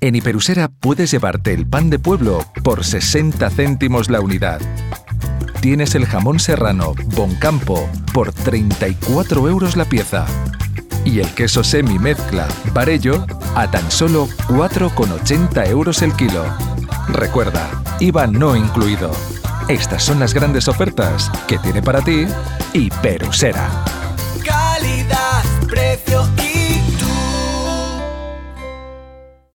En Hiperusera puedes llevarte el pan de pueblo por 60 céntimos la unidad. Tienes el jamón serrano Boncampo por 34 euros la pieza. Y el queso semi mezcla Barello a tan solo 4,80 euros el kilo. Recuerda, IVA no incluido. Estas son las grandes ofertas que tiene para ti Hiperusera. Calidad, precio y